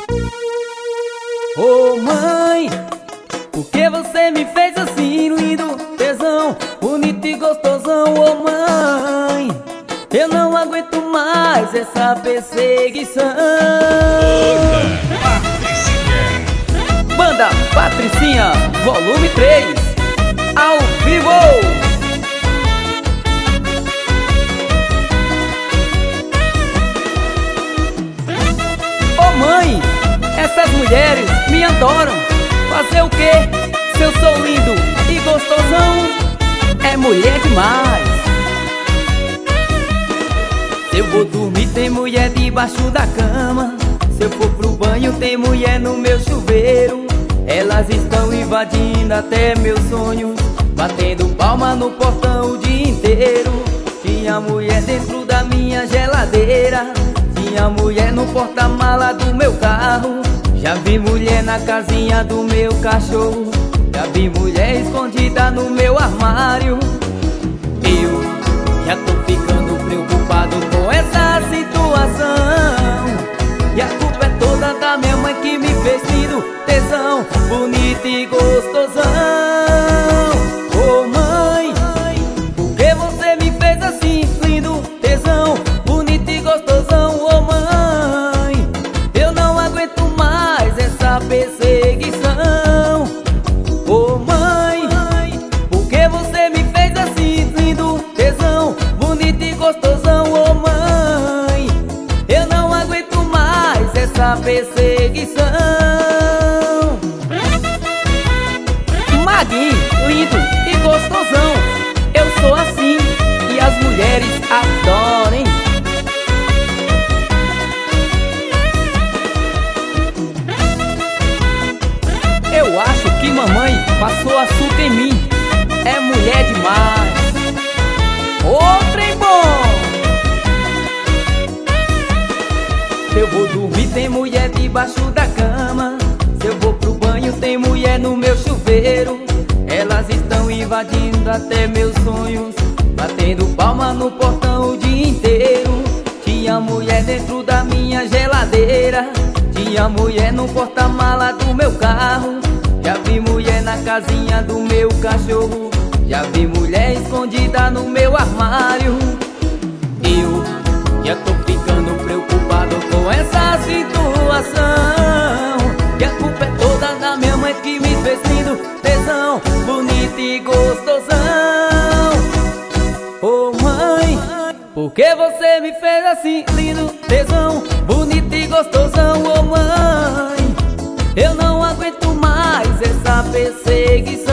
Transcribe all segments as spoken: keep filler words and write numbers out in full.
Ô mãe, por que você me fez assim, lindo, tesão, bonito e gostosão? Ô mãe, eu não aguento mais essa perseguição. Banda Patricinha, volume três, ao vivo. Ô mãe, essas mulheres me adoram. Fazer o quê? Se eu sou lindo e gostosão, é mulher demais. Se eu vou dormir tem mulher debaixo da cama. Se eu for pro banho tem mulher no meu chuveiro. Elas estão invadindo até meus sonhos, batendo palma no portão o dia inteiro. Tinha mulher dentro da minha geladeira, tinha mulher no porta-mala do meu carro. Já vi mulher na casinha do meu cachorro, já vi mulher escondida no meu armário. Eu já tô ficando preocupado com essa situação, e a culpa é toda da minha mãe que me fez lindo, tesão, bonito e gostosão. Ô mãe, por que você me fez assim, lindo, tesão, bonito e gostosão? Ô mãe, eu não aguento mais essa perseguição. Ô mãe, por que você me fez assim, lindo, tesão, bonito e gostosão? Ô mãe, eu não aguento mais essa perseguição. Maguinho, lindo e gostosão, eu sou assim e as mulheres adorem. Eu acho que mamãe passou açúcar em mim, é mulher demais. Ô trem bom! Se eu vou dormir tem mulher debaixo da cama, se eu vou pro banho tem mulher no meu chuveiro. Elas estão invadindo até meus sonhos, batendo palma no portão o dia inteiro. Tinha mulher dentro da minha geladeira, tinha mulher no porta-mala do meu carro. Já vi mulher na casinha do meu cachorro, já vi mulher escondida no meu armário. Eu já tô ficando preocupado com essa situação, e a culpa é toda da minha mãe que me fez lindo, tesão, bonito e gostosão. Ô mãe, por que você me fez assim, lindo, tesão, bonito e gostosão? Ô mãe, eu não aguento mais essa perseguição.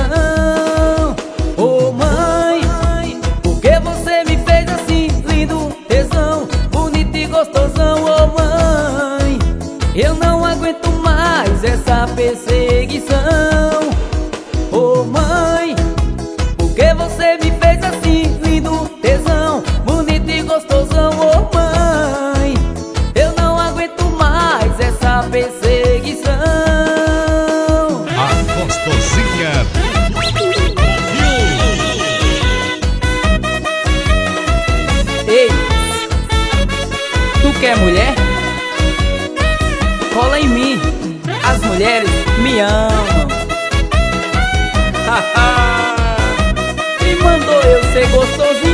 Ô mãe, por que você me fez assim, lindo, tesão, bonito e gostosão? Ô mãe, eu não aguento mais essa perseguição. Ô mãe, por que você me fez assim, lindo, tesão, bonito e gostosão? Ô mãe, eu não aguento mais essa perseguição. A gostosinha. Ei, tu quer mulher? Cola em mim, as mulheres me amam. Haha, quem mandou eu ser gostosinho?